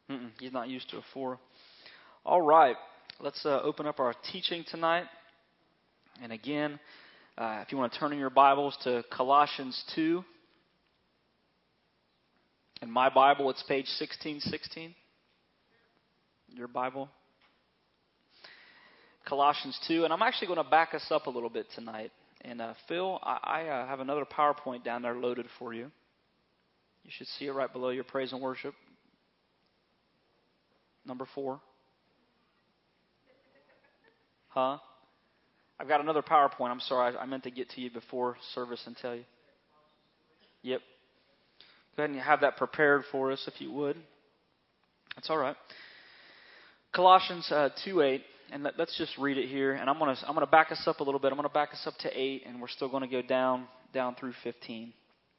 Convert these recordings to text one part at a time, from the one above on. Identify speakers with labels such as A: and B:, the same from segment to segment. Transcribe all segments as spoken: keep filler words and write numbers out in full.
A: Mm-mm, he's not used to a four. All right, let's uh, open up our teaching tonight. And again, uh, if you want to turn in your Bibles to Colossians two. In my Bible, it's page sixteen sixteen. Your Bible. Colossians two. And I'm actually going to back us up a little bit tonight. And uh, Phil, I, I uh, have another PowerPoint down there loaded for you. You should see it right below your praise and worship. Number four. Huh? I've got another PowerPoint. I'm sorry. I, I meant to get to you before service and tell you. Yep. Go ahead and have that prepared for us if you would. That's all right. Colossians uh, two eight. And let, let's just read it here. And I'm going to I'm going to back us up a little bit. I'm going to back us up to eight. And we're still going to go down, down through fifteen.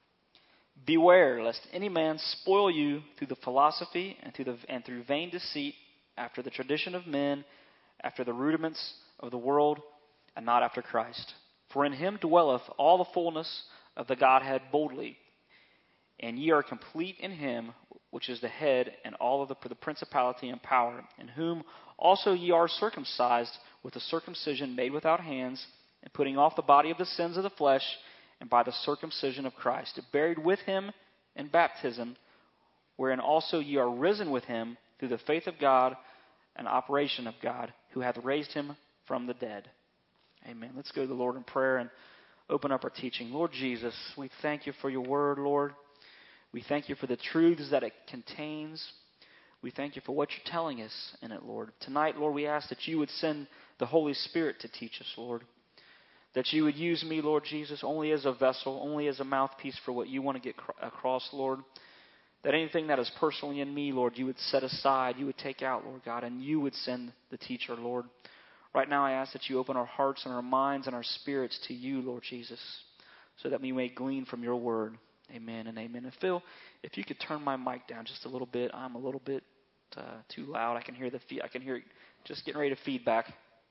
A: Beware lest any man spoil you through the philosophy and through the and through vain deceit, after the tradition of men, after the rudiments of the world, and not after Christ. For in him dwelleth all the fullness of the Godhead bodily, and ye are complete in him, which is the head, and all of the, the principality and power, in whom also ye are circumcised with a circumcision made without hands, and putting off the body of the sins of the flesh, and by the circumcision of Christ, buried with him in baptism, wherein also ye are risen with him through the faith of God and operation of God, who hath raised him from the dead. Amen. Let's go to the Lord in prayer and open up our teaching. Lord Jesus, we thank you for your word, Lord. We thank you for the truths that it contains. We thank you for what you're telling us in it, Lord. Tonight, Lord, we ask that you would send the Holy Spirit to teach us, Lord. That you would use me, Lord Jesus, only as a vessel, only as a mouthpiece for what you want to get across, Lord. That anything that is personally in me, Lord, you would set aside, you would take out, Lord God, and you would send the teacher, Lord. Right now I ask that you open our hearts and our minds and our spirits to you, Lord Jesus, so that we may glean from your word. Amen and amen. And Phil, if you could turn my mic down just a little bit. I'm a little bit uh, too loud. I can hear the fe- I can hear it just getting ready to feedback.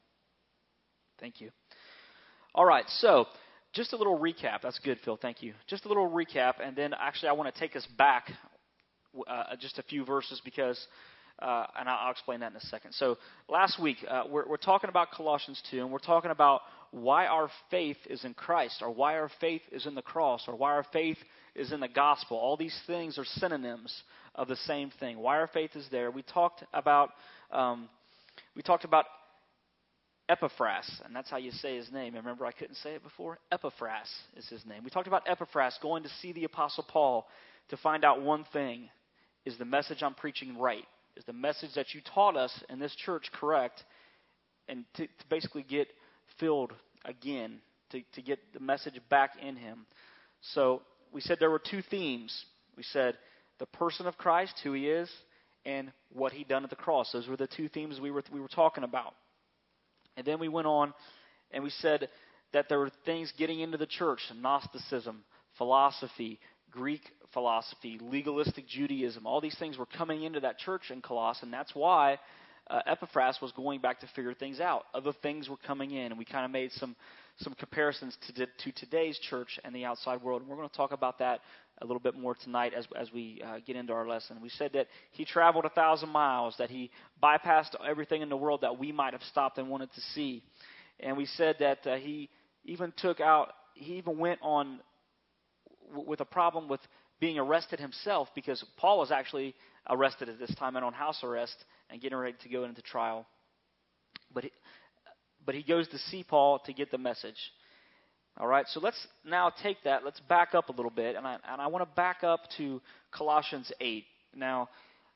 A: Thank you. All right, so just a little recap. That's good, Phil. Thank you. Just a little recap, and then actually I want to take us back uh, just a few verses because, uh, and I'll explain that in a second. So last week uh, we're, we're talking about Colossians two, and we're talking about why our faith is in Christ, or why our faith is in the cross, or why our faith is in the gospel. All these things are synonyms of the same thing. Why our faith is there. We talked about um, we talked about Epaphras, and that's how you say his name. Remember, I couldn't say it before? Epaphras is his name. We talked about Epaphras going to see the Apostle Paul to find out one thing. Is the message I'm preaching right? Is the message that you taught us in this church correct? And to, to basically get filled again, to, to get the message back in him. So we said there were two themes. We said the person of Christ, who he is, and what he done at the cross. Those were the two themes we were we were talking about. And then we went on and we said that there were things getting into the church: Gnosticism, philosophy, Greek philosophy, legalistic Judaism. All these things were coming into that church in Colossae, and that's why uh, Epaphras was going back to figure things out. Other things were coming in, and we kind of made some some comparisons to, to today's church and the outside world. And we're going to talk about that a little bit more tonight as as we uh, get into our lesson. We said that he traveled a thousand miles, that he bypassed everything in the world that we might have stopped and wanted to see. And we said that uh, he even took out, he even went on w- with a problem with being arrested himself, because Paul was actually arrested at this time and on house arrest and getting ready to go into trial. But he, but he goes to see Paul to get the message. All right, so let's now take that. Let's back up a little bit, and I and I want to back up to Colossians eight. Now,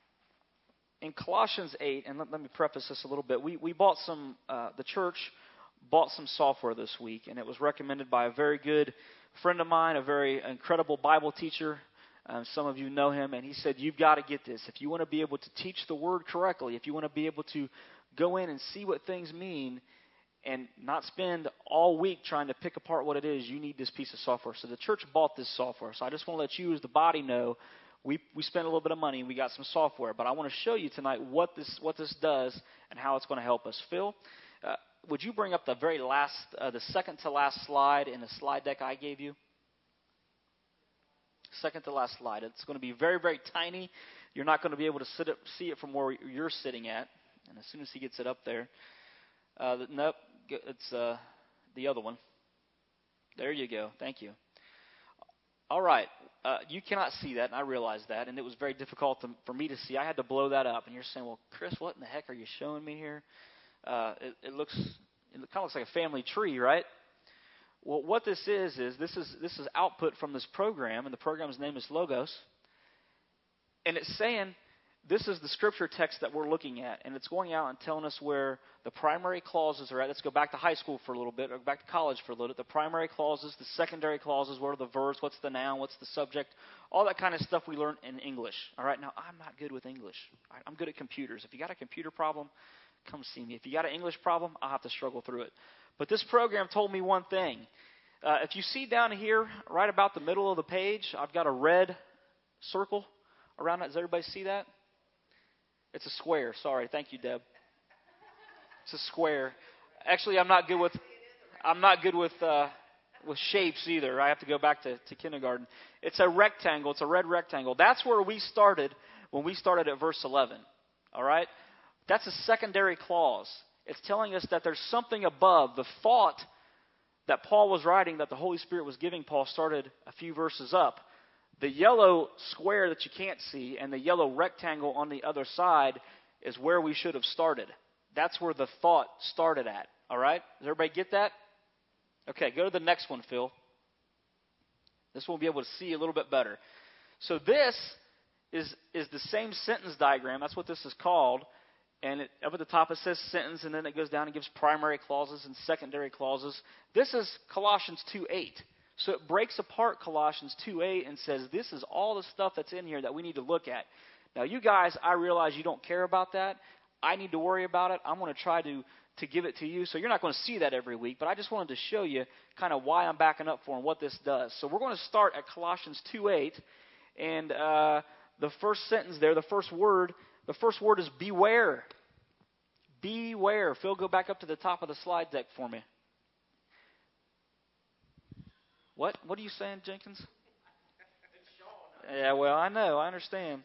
A: in Colossians eight, and let, let me preface this a little bit. We we bought some. Uh, the church bought some software this week, and it was recommended by a very good friend of mine, a very incredible Bible teacher. Um, some of you know him, and he said, "You've got to get this if you want to be able to teach the Word correctly. If you want to be able to go in and see what things mean." And not spend all week trying to pick apart what it is, you need this piece of software. So the church bought this software. So I just want to let you as the body know, we we spent a little bit of money and we got some software. But I want to show you tonight what this what this does and how it's going to help us. Phil, uh, would you bring up the very last, uh, the second to last slide in the slide deck I gave you? Second to last slide. It's going to be very, very tiny. You're not going to be able to sit up, see it from where you're sitting at. And as soon as he gets it up there, uh, nope, it's uh, the other one. There you go. Thank you. All right. Uh, you cannot see that, and I realize that, and it was very difficult to, for me to see. I had to blow that up. And you're saying, well, Chris, what in the heck are you showing me here? Uh, it, it looks, it kind of looks like a family tree, right? Well, what this is is this is this is output from this program, and the program's name is Logos, and it's saying this is the scripture text that we're looking at, and it's going out and telling us where the primary clauses are at. Let's go back to high school for a little bit, or back to college for a little bit. The primary clauses, the secondary clauses, what are the verbs, what's the noun, what's the subject, all that kind of stuff we learn in English. All right, now I'm not good with English. All right, I'm good at computers. If you got a computer problem, come see me. If you got an English problem, I'll have to struggle through it. But this program told me one thing. Uh, if you see down here, right about the middle of the page, I've got a red circle around it. Does everybody see that? It's a square. Sorry. Thank you, Deb. It's a square. Actually, I'm not good with I'm not good with uh, with shapes either. I have to go back to, to kindergarten. It's a rectangle. It's a red rectangle. That's where we started when we started at verse eleven. All right? That's a secondary clause. It's telling us that there's something above. The thought that Paul was writing, that the Holy Spirit was giving Paul, started a few verses up. The yellow square that you can't see and the yellow rectangle on the other side is where we should have started. That's where the thought started at. All right? Does everybody get that? Okay, go to the next one, Phil. This one will be able to see a little bit better. So this is, is the same sentence diagram. That's what this is called. And it, up at the top it says sentence, and then it goes down and gives primary clauses and secondary clauses. This is Colossians two eight. So it breaks apart Colossians two eight and says this is all the stuff that's in here that we need to look at. Now, you guys, I realize you don't care about that. I need to worry about it. I'm going to try to, to give it to you. So you're not going to see that every week, but I just wanted to show you kind of why I'm backing up for and what this does. So we're going to start at Colossians two eight, and uh, the first sentence there, the first word, the first word is beware. Beware. Phil, go back up to the top of the slide deck for me. What? What are you saying, Jenkins? Yeah, well, I know. I understand.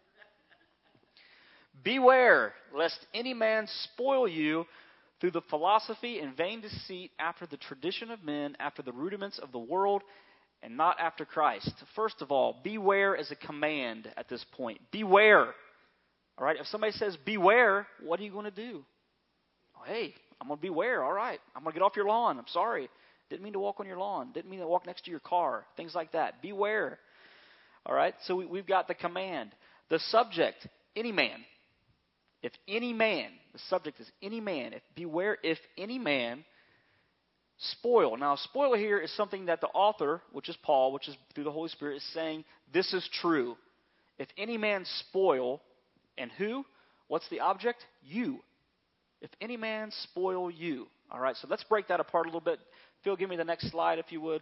A: Beware, lest any man spoil you through the philosophy and vain deceit, after the tradition of men, after the rudiments of the world, and not after Christ. First of all, beware is a command at this point. Beware. All right, if somebody says beware, what are you going to do? Oh, hey, I'm going to beware. All right, I'm going to get off your lawn. I'm sorry. Didn't mean to walk on your lawn. Didn't mean to walk next to your car. Things like that. Beware. All right, so we, we've got the command. The subject, any man. If any man, the subject is any man. If beware if any man spoil. Now, spoil here is something that the author, which is Paul, which is through the Holy Spirit, is saying this is true. If any man spoil, and who? What's the object? You. If any man spoil you. All right, so let's break that apart a little bit. Phil, give me the next slide if you would.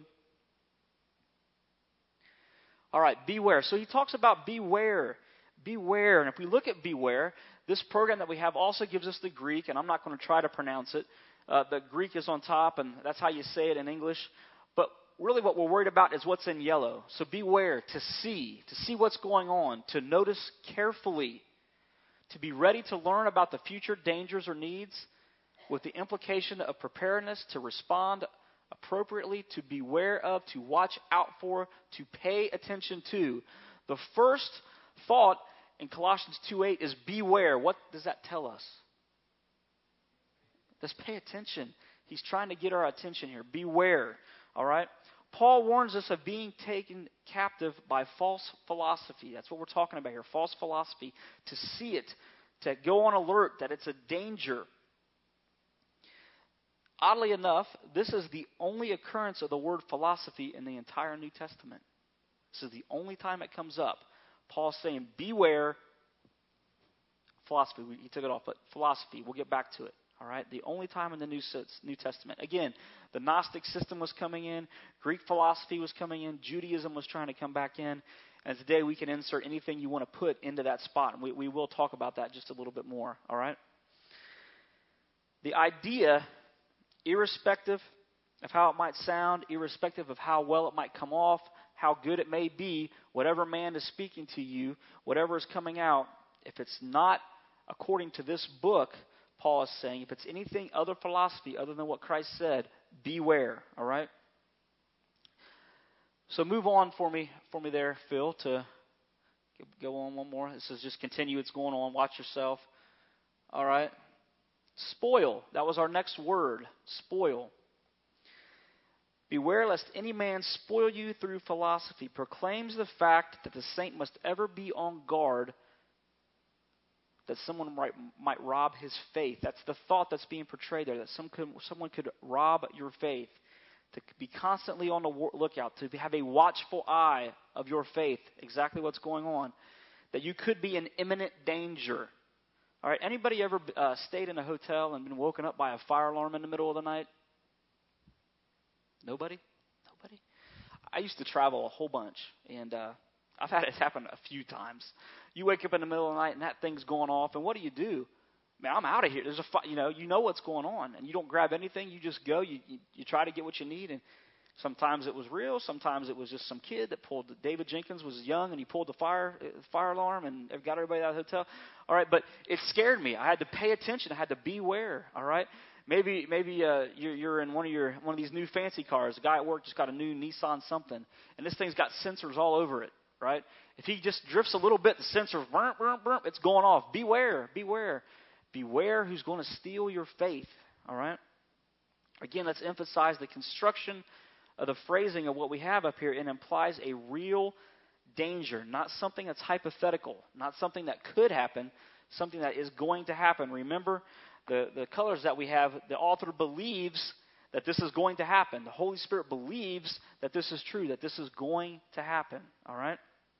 A: All right, beware. So he talks about beware. Beware. And if we look at beware, this program that we have also gives us the Greek, and I'm not going to try to pronounce it. Uh, the Greek is on top, and that's how you say it in English. But really what we're worried about is what's in yellow. So beware, to see, to see what's going on, to notice carefully, to be ready to learn about the future dangers or needs with the implication of preparedness to respond appropriately, to beware of, to watch out for, to pay attention to. The first thought in Colossians two eight is beware. What does that tell us? Let's pay attention. He's trying to get our attention here. Beware. All right? Paul warns us of being taken captive by false philosophy. That's what we're talking about here. False philosophy. To see it. To go on alert that it's a danger. Oddly enough, this is the only occurrence of the word philosophy in the entire New Testament. This is the only time it comes up. Paul's saying, beware. Philosophy. He took it off, but philosophy. We'll get back to it. All right, the only time in the New New Testament. Again, the Gnostic system was coming in, Greek philosophy was coming in, Judaism was trying to come back in, and today we can insert anything you want to put into that spot. And we, we will talk about that just a little bit more. All right. The idea, irrespective of how it might sound, irrespective of how well it might come off, how good it may be, whatever man is speaking to you, whatever is coming out, if it's not according to this book, Paul is saying, if it's anything other philosophy other than what Christ said, beware, all right? So move on for me, for me there, Phil, to go on one more. This is just continue. It's going on. Watch yourself. All right. Spoil. That was our next word. Spoil. Beware lest any man spoil you through philosophy. Proclaims the fact that the saint must ever be on guard that someone might, might rob his faith. That's the thought that's being portrayed there, that some could, someone could rob your faith. To be constantly on the lookout, to have a watchful eye of your faith, exactly what's going on, that you could be in imminent danger. All right, anybody ever uh, stayed in a hotel and been woken up by a fire alarm in the middle of the night? Nobody? Nobody? I used to travel a whole bunch, and uh, I've had it happen a few times. You wake up in the middle of the night, and that thing's going off, and what do you do? Man, I'm out of here. There's a, fi- you know, you know what's going on, and you don't grab anything. You just go. You, you you try to get what you need, and sometimes it was real. Sometimes it was just some kid that pulled. David Jenkins was young, and he pulled the fire fire alarm and got everybody out of the hotel. All right, but it scared me. I had to pay attention. I had to beware. All right, maybe maybe uh, you're you're in one of your one of these new fancy cars. The guy at work just got a new Nissan something, and this thing's got sensors all over it. Right? If he just drifts a little bit, the sensors, burn, burn, burn, it's going off. Beware, beware. Beware who's going to steal your faith, all right? Again, let's emphasize the construction of the phrasing of what we have up here. It implies a real danger, not something that's hypothetical, not something that could happen, something that is going to happen. Remember, the, the colors that we have, the author believes that this is going to happen. The Holy Spirit believes that this is true, that this is going to happen, all right?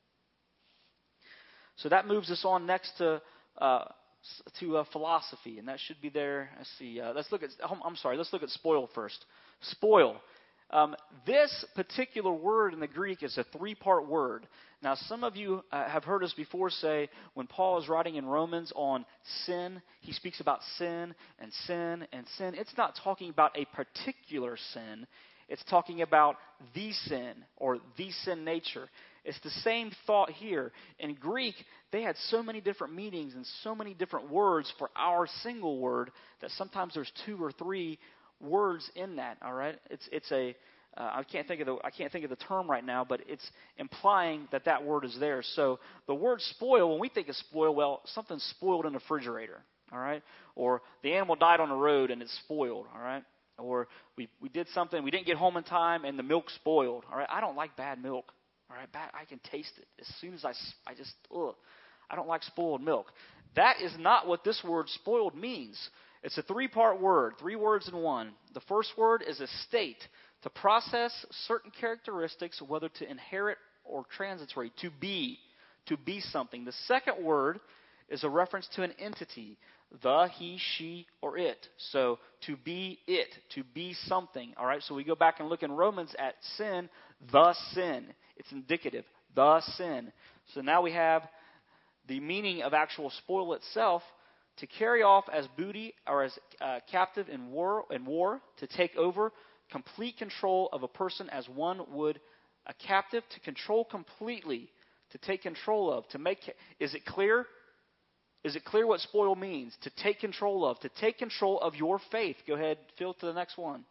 A: So that moves us on next to... Uh, to uh, philosophy, and that should be there. Let's see. Uh, let's look at. Oh, I'm sorry. Let's look at spoil first. Spoil. Um, this particular word in the Greek is a three-part word. Now, some of you uh, have heard us before say when Paul is writing in Romans on sin, he speaks about sin and sin and sin. It's not talking about a particular sin. It's talking about the sin or the sin nature. It's the same thought here. In Greek, they had so many different meanings and so many different words for our single word that sometimes there's two or three words in that. All right, it's it's a uh, I can't think of the I can't think of the term right now, but it's implying that that word is there. So the word spoil, when we think of spoil, well, something's spoiled in the refrigerator. All right, or the animal died on the road and it's spoiled. All right. Or we, we did something, we didn't get home in time, and the milk spoiled. All right, I don't like bad milk. All right, bad, I can taste it as soon as I, I just, ugh, I don't like spoiled milk. That is not what this word spoiled means. It's a three-part word, three words in one. The first word is a state, to process certain characteristics, whether to inherit or transitory, to be, to be something. The second word is a reference to an entity, the, he, she, or it. So to be it, to be something. All right, so we go back and look in Romans at sin, the sin. It's indicative, the sin. So now we have the meaning of actual spoil itself, to carry off as booty or as uh, captive in war, in war, to take over complete control of a person as one would a captive, to control completely, to take control of, to make. Is it clear? Is it clear what spoil means? To take control of, to take control of your faith. Go ahead, Phil, to the next one.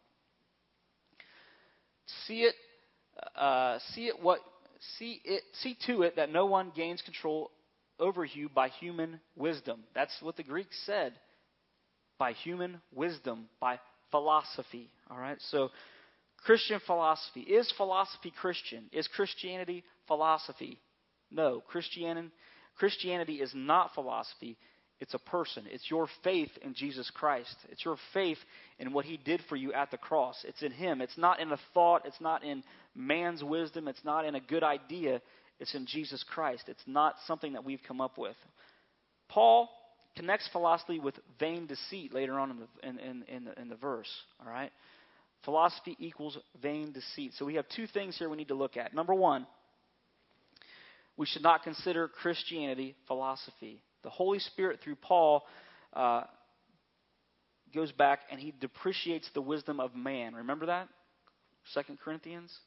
A: See it, uh, see it what, see it, see to it that no one gains control over you by human wisdom. That's what the Greek said. By human wisdom, by philosophy. All right. So, Christian philosophy. Is philosophy Christian? Is Christianity philosophy? No, Christianity. Christianity is not philosophy. It's a person. It's your faith in Jesus Christ. It's your faith in what He did for you at the cross. It's in Him. It's not in a thought. It's not in man's wisdom. It's not in a good idea. It's in Jesus Christ. It's not something that we've come up with. Paul connects philosophy with vain deceit later on in the, in, in, in the, in the verse. All right? Philosophy equals vain deceit. So we have two things here we need to look at. Number one, we should not consider Christianity philosophy. The Holy Spirit, through Paul, uh, goes back and he depreciates the wisdom of man. Remember that? Second Corinthians?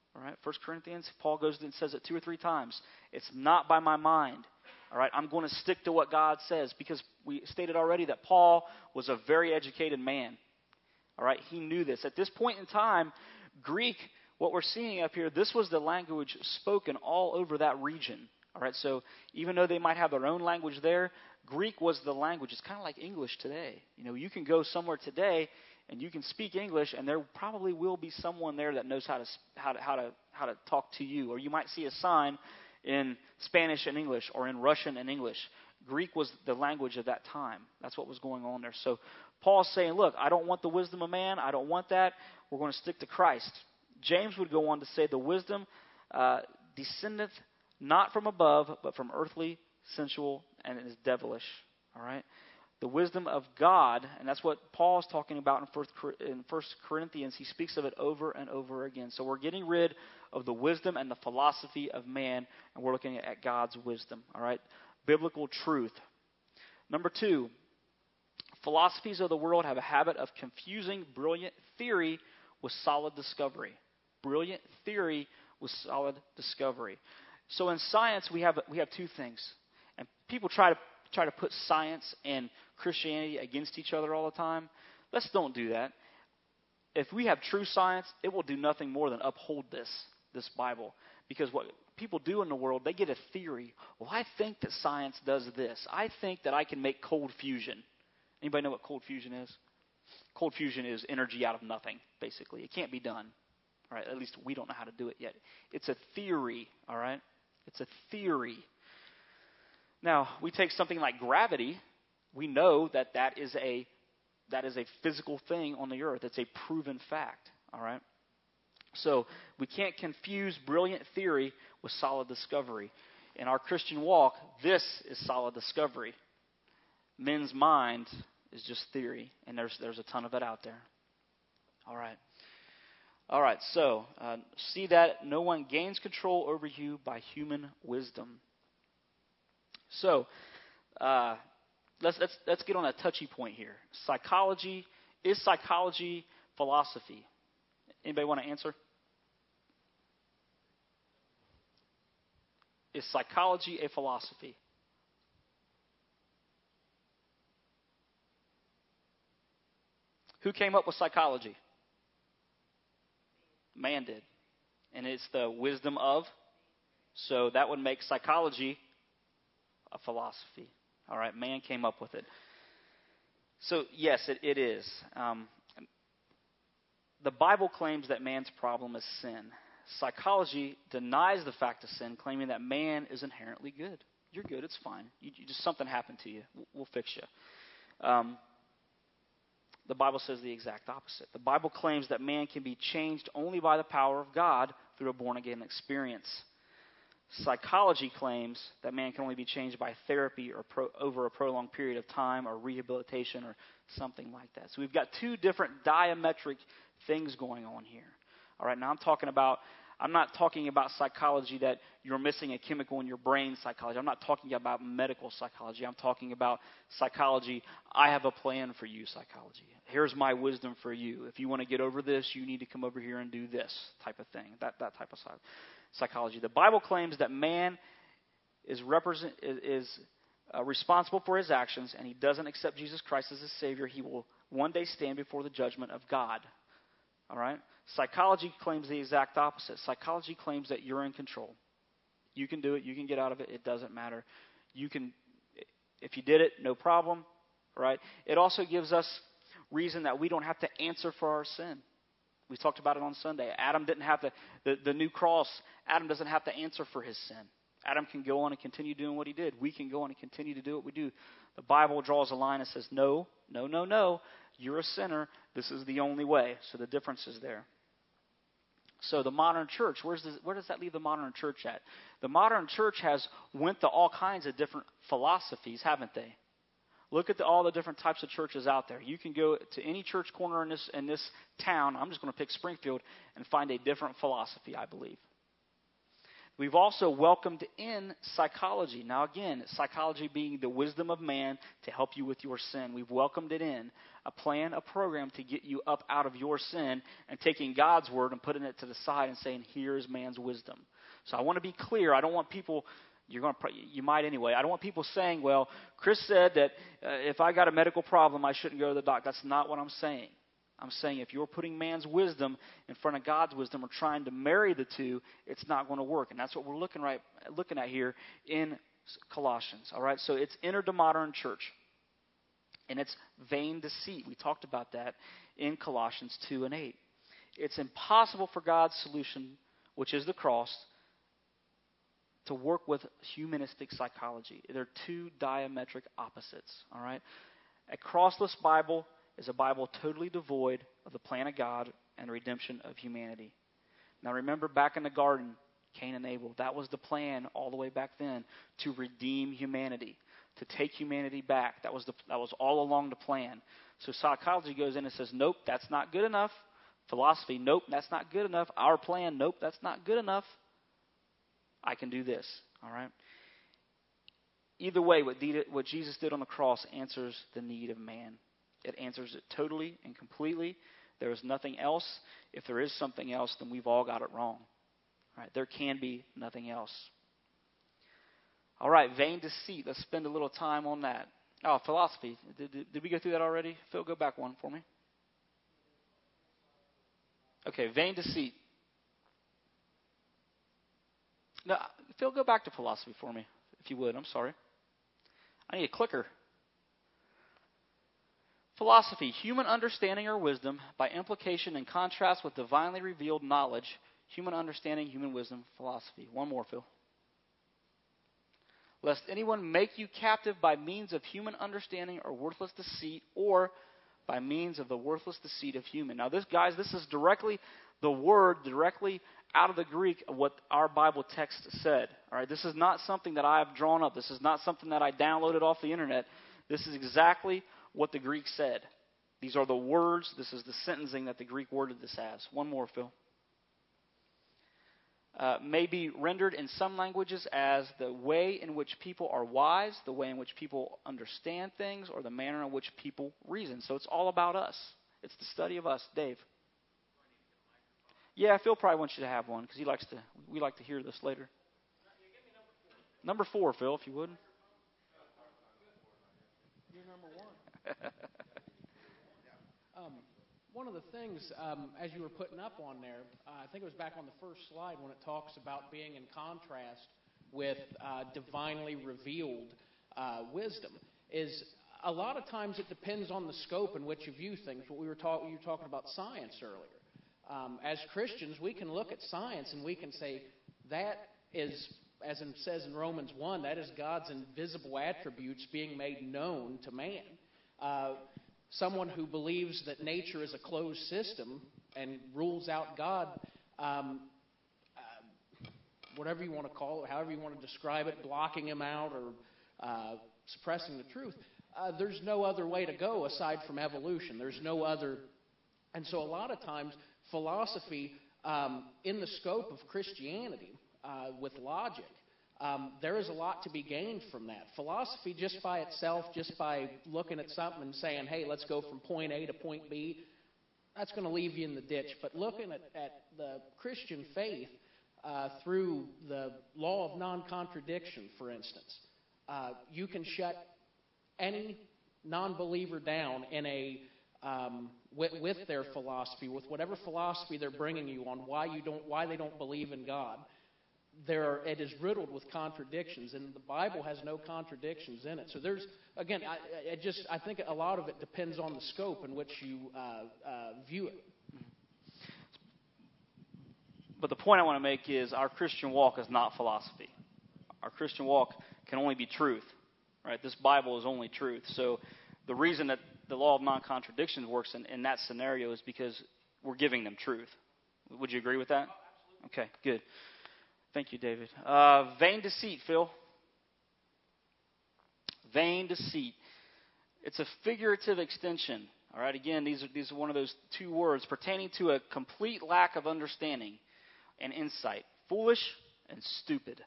A: All right, First Corinthians, Paul goes and says it two or three times. It's not by my mind. All right, I'm going to stick to what God says, because we stated already that Paul was a very educated man. All right, he knew this. At this point in time, Greek, what we're seeing up here, this was the language spoken all over that region. All right, so even though they might have their own language there, Greek was the language. It's kind of like English today. You know, you can go somewhere today and you can speak English, and there probably will be someone there that knows how to how to how to how to talk to you. Or you might see a sign in Spanish and English, or in Russian and English. Greek was the language of that time. That's what was going on there. So Paul's saying, look, I don't want the wisdom of man. I don't want that. We're going to stick to Christ. James would go on to say, the wisdom uh, descendeth not from above, but from earthly, sensual, and it is devilish. All right? The wisdom of God, and that's what Paul's talking about in First Corinthians. He speaks of it over and over again. So we're getting rid of the wisdom and the philosophy of man, and we're looking at God's wisdom. All right? Biblical truth. Number two, philosophies of the world have a habit of confusing brilliant theory with solid discovery. Brilliant theory with solid discovery. So in science, we have we have two things, and people try to try to put science and Christianity against each other all the time. Let's don't do that. If we have true science, it will do nothing more than uphold this this Bible, because what people do in the world, they get a theory. Well, I think that science does this. I think that I can make cold fusion. Anybody know what cold fusion is? Cold fusion is energy out of nothing, basically. It can't be done. All right, at least we don't know how to do it yet. It's a theory, all right? It's a theory. Now, we take something like gravity. We know that that is a that is a physical thing on the earth. It's a proven fact, all right? So we can't confuse brilliant theory with solid discovery. In our Christian walk, this is solid discovery. Men's mind is just theory, and there's there's a ton of it out there. All right. All right, so uh, see that no one gains control over you by human wisdom. So uh, let's, let's let's get on a touchy point here. Psychology, is psychology philosophy? Anybody want to answer? Is psychology a philosophy? Who came up with psychology? Man did. And it's the wisdom of. So that would make psychology a philosophy. All right, man came up with it. So yes, it, it is. Um, the Bible claims that man's problem is sin. Psychology denies the fact of sin, claiming that man is inherently good. You're good, it's fine. You, you just something happened to you. We'll, we'll fix you. Um, The Bible says the exact opposite. The Bible claims that man can be changed only by the power of God through a born-again experience. Psychology claims that man can only be changed by therapy or pro, over a prolonged period of time, or rehabilitation, or something like that. So we've got two different diametric things going on here. All right, now I'm talking about I'm not talking about psychology that you're missing a chemical in your brain psychology. I'm not talking about medical psychology. I'm talking about psychology, I have a plan for you psychology. Here's my wisdom for you. If you want to get over this, you need to come over here and do this type of thing, that that type of psychology. The Bible claims that man is, represent, is uh, responsible for his actions, and he doesn't accept Jesus Christ as his Savior. He will one day stand before the judgment of God. All right? Psychology claims the exact opposite. Psychology claims that you're in control. You can do it. You can get out of it. It doesn't matter. You can, if you did it, no problem. Right? It also gives us reason that we don't have to answer for our sin. We talked about it on Sunday. Adam didn't have to, the, the new cross, Adam doesn't have to answer for his sin. Adam can go on and continue doing what he did. We can go on and continue to do what we do. The Bible draws a line and says, no, no, no, no. You're a sinner. This is the only way. So the difference is there. So the modern church, where's this, where does that leave the modern church at? The modern church has went to all kinds of different philosophies, haven't they? Look at the, all the different types of churches out there. You can go to any church corner in this in this town. I'm just going to pick Springfield and find a different philosophy, I believe. We've also welcomed in psychology. Now again, psychology being the wisdom of man to help you with your sin. We've welcomed it in. A plan, a program to get you up out of your sin and taking God's word and putting it to the side and saying, here is man's wisdom. So I want to be clear. I don't want people, you're going to, you might anyway. I don't want people saying, well, Chris said that uh, if I got a medical problem, I shouldn't go to the doctor. That's not what I'm saying. I'm saying if you're putting man's wisdom in front of God's wisdom or trying to marry the two, it's not going to work. And that's what we're looking right looking at here in Colossians. All right, so it's entered the modern church, and it's vain deceit. We talked about that in Colossians two and eight. It's impossible for God's solution, which is the cross, to work with humanistic psychology. They're two diametric opposites. All right, a crossless Bible is a Bible totally devoid of the plan of God and the redemption of humanity. Now remember back in the garden, Cain and Abel, that was the plan all the way back then, to redeem humanity, to take humanity back. That was the, that was all along the plan. So psychology goes in and says, nope, that's not good enough. Philosophy, nope, that's not good enough. Our plan, nope, that's not good enough. I can do this, all right? Either way, what, did, what Jesus did on the cross answers the need of man. It answers it totally and completely. There is nothing else. If there is something else, then we've all got it wrong. All right, there can be nothing else. All right, vain deceit. Let's spend a little time on that. Oh, philosophy. Did, did, did we go through that already? Phil, go back one for me. Okay, vain deceit. No, Phil, go back to philosophy for me, if you would. I'm sorry. I need a clicker. Philosophy, human understanding or wisdom, by implication in contrast with divinely revealed knowledge. Human understanding, human wisdom, philosophy. One more, Phil. Lest anyone make you captive by means of human understanding or worthless deceit, or by means of the worthless deceit of human. Now, this, guys, this is directly the word, directly out of the Greek of what our Bible text said. All right, this is not something that I have drawn up. This is not something that I downloaded off the internet. This is exactly what the Greek said. These are the words. This is the sentencing that the Greek worded this as. One more, Phil. Uh, may be rendered in some languages as the way in which people are wise, the way in which people understand things, or the manner in which people reason. So it's all about us. It's the study of us. Dave? Yeah, Phil probably wants you to have one because he likes to. We like to hear this later. Number four, Phil, if you would.
B: You're number one. um, one of the things, um, as you were putting up on there, uh, I think it was back on the first slide when it talks about being in contrast with uh, divinely revealed uh, wisdom, is a lot of times it depends on the scope in which you view things. What we were talking, you were talking about science earlier. Um, as Christians, we can look at science and we can say that is, as it says in Romans one, that is God's invisible attributes being made known to man. Uh, someone who believes that nature is a closed system and rules out God, um, uh, whatever you want to call it, however you want to describe it, blocking him out or uh, suppressing the truth, uh, there's no other way to go aside from evolution. There's no other. And so a lot of times, philosophy, um, in the scope of Christianity, uh, with logic, um, there is a lot to be gained from that. Philosophy just by itself, just by looking at something and saying, hey, let's go from point A to point B, that's going to leave you in the ditch. But looking at, at the Christian faith uh, through the law of non-contradiction, for instance, uh, you can shut any non-believer down in a Um, with, with their philosophy, with whatever philosophy they're bringing you on why you don't, why they don't believe in God. There, it is riddled with contradictions, and the Bible has no contradictions in it. So there's, again, I, I just, I think a lot of it depends on the scope in which you uh, uh, view it.
A: But the point I want to make is our Christian walk is not philosophy. Our Christian walk can only be truth, right? This Bible is only truth. So the reason that the law of non-contradiction works in, in that scenario is because we're giving them truth. Would you agree with that?
B: Oh,
A: okay, good. Thank you, David. Uh, vain deceit, Phil. Vain deceit. It's a figurative extension. All right, again, these are, these are one of those two words pertaining to a complete lack of understanding and insight. Foolish and stupid.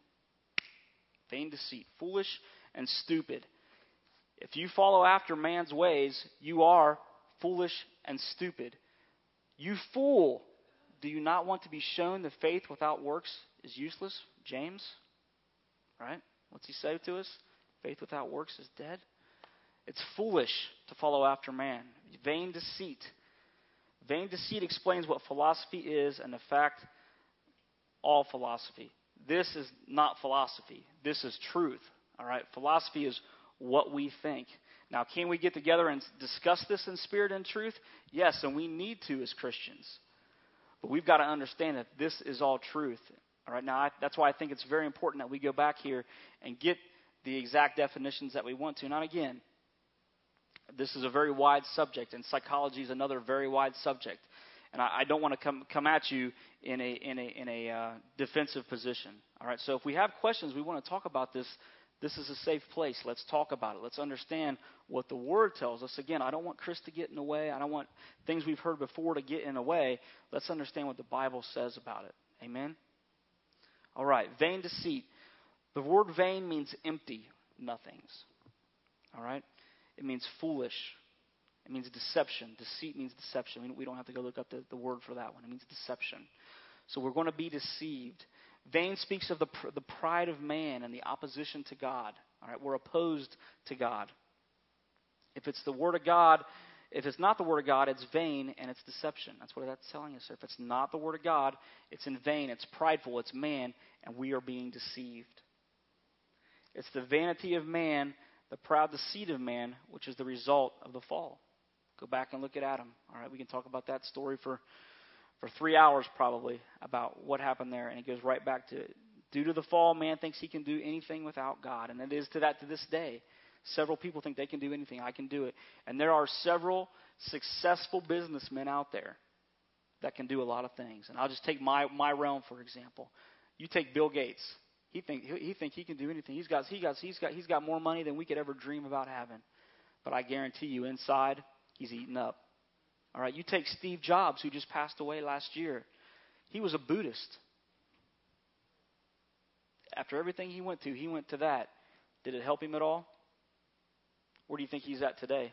A: Vain deceit, foolish and stupid. If you follow after man's ways, you are foolish and stupid. You fool, do you not want to be shown that faith without works is useless? James, right? What's he say to us? Faith without works is dead. It's foolish to follow after man. Vain deceit. Vain deceit explains what philosophy is, and in fact, all philosophy. This is not philosophy. This is truth. All right? Philosophy is what we think. Now, can we get together and discuss this in spirit and truth? Yes, and we need to as Christians. But we've got to understand that this is all truth. All right? Now, I, that's why I think it's very important that we go back here and get the exact definitions that we want to. Now, again, this is a very wide subject, and psychology is another very wide subject. And I, I don't want to come come at you in a in a in a uh, defensive position. All right. So if we have questions, we want to talk about this. This is a safe place. Let's talk about it. Let's understand what the Word tells us. Again, I don't want Chris to get in the way. I don't want things we've heard before to get in the way. Let's understand what the Bible says about it. Amen. All right. Vain deceit. The word vain means empty nothings. All right. It means foolish. It means deception. Deceit means deception. We don't have to go look up the, the word for that one. It means deception. So we're going to be deceived. Vain speaks of the the pride of man and the opposition to God. All right, we're opposed to God. If it's the word of God, if it's not the word of God, it's vain and it's deception. That's what that's telling us. If it's not the word of God, it's in vain, it's prideful, it's man, and we are being deceived. It's the vanity of man, the proud deceit of man, which is the result of the fall. Go back and look at Adam. All right, we can talk about that story for, for three hours probably about what happened there. And it goes right back to, due to the fall, man thinks he can do anything without God. And it is to that to this day. Several people think they can do anything. I can do it. And there are several successful businessmen out there that can do a lot of things. And I'll just take my, my realm, for example. You take Bill Gates. He think he think he can do anything. He's got he got he's got he's got more money than we could ever dream about having. But I guarantee you, inside, he's eating up. All right, you take Steve Jobs, who just passed away last year. He was a Buddhist. After everything he went to, he went to that. Did it help him at all? Where do you think he's at today?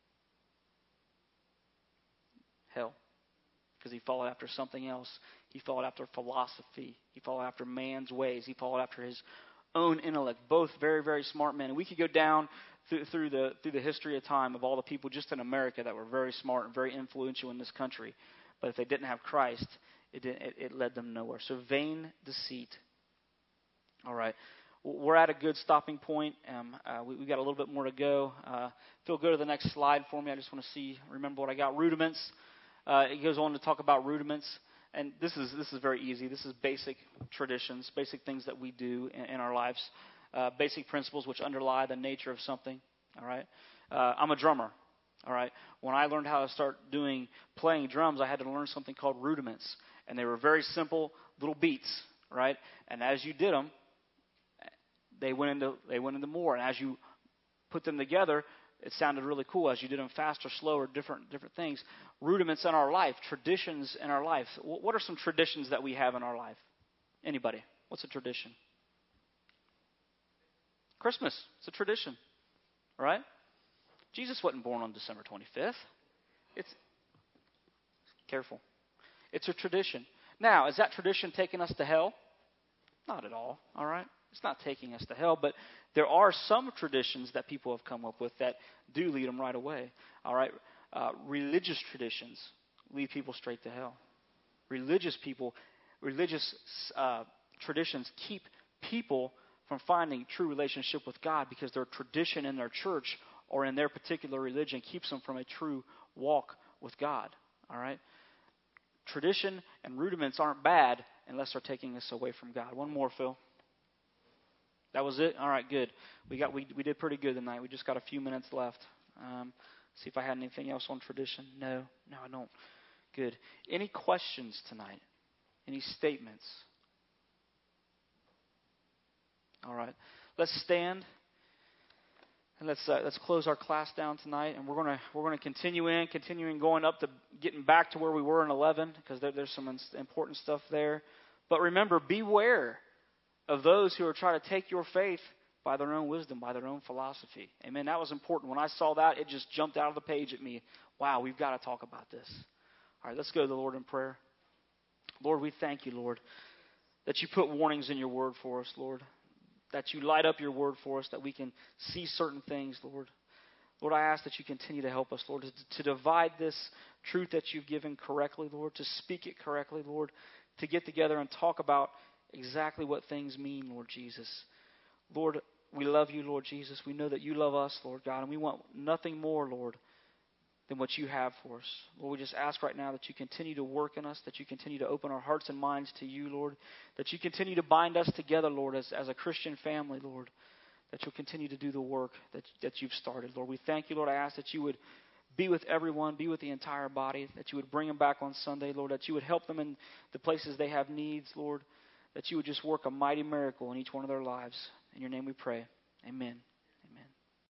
A: Hell. Because he followed after something else. He followed after philosophy. He followed after man's ways. He followed after his own intellect. Both very, very smart men. And we could go down through, through the through the history of time of all the people just in America that were very smart and very influential in this country. But if they didn't have Christ, it didn't, it, it led them nowhere. So vain deceit. All right. We're at a good stopping point. Um, uh, we, we got a little bit more to go. Uh, Phil, go to the next slide for me. I just want to see, remember what I got. Rudiments. Uh, it goes on to talk about rudiments. And this is this is very easy. This is basic traditions, basic things that we do in, in our lives, uh, basic principles which underlie the nature of something. All right, uh, I'm a drummer. All right, when I learned how to start doing playing drums, I had to learn something called rudiments, and they were very simple little beats. Right, and as you did them, they went into they went into more, and as you put them together, it sounded really cool. As you did them faster, slower, different different things. Rudiments in our life, traditions in our life. What are some traditions that we have in our life? Anybody? What's a tradition? Christmas. It's a tradition. All right? Jesus wasn't born on December twenty-fifth. It's careful. It's a tradition. Now, is that tradition taking us to hell? Not at all. All right? It's not taking us to hell, but there are some traditions that people have come up with that do lead them right away. All right? Uh, religious traditions lead people straight to hell. Religious people, religious uh, traditions keep people from finding true relationship with God because their tradition in their church or in their particular religion keeps them from a true walk with God. All right? Tradition and rudiments aren't bad unless they're taking us away from God. One more, Phil. That was it? All right, good. We got we we did pretty good tonight. We just got a few minutes left. Um, see if I had anything else on tradition. No, no, I don't. Good. Any questions tonight? Any statements? All right. Let's stand and let's uh, let's close our class down tonight. And we're gonna we're gonna continue in, continuing going up to getting back to where we were in eleven because there, there's some important stuff there. But remember, beware. of those who are trying to take your faith by their own wisdom, by their own philosophy. Amen. That was important. When I saw that, it just jumped out of the page at me. Wow, we've got to talk about this. All right, let's go to the Lord in prayer. Lord, we thank you, Lord, that you put warnings in your word for us, Lord, that you light up your word for us, that we can see certain things, Lord. Lord, I ask that you continue to help us, Lord, to, to divide this truth that you've given correctly, Lord, to speak it correctly, Lord, to get together and talk about exactly what things mean, Lord Jesus. Lord, we love you, Lord Jesus. We know that you love us, Lord God, and we want nothing more, Lord, than what you have for us. Lord, we just ask right now that you continue to work in us, that you continue to open our hearts and minds to you, Lord, that you continue to bind us together, Lord, as, as a Christian family, Lord, that you'll continue to do the work that, that you've started. Lord, we thank you, Lord. I ask that you would be with everyone, be with the entire body, that you would bring them back on Sunday, Lord, that you would help them in the places they have needs, Lord, that you would just work a mighty miracle in each one of their lives. In your name we pray. Amen.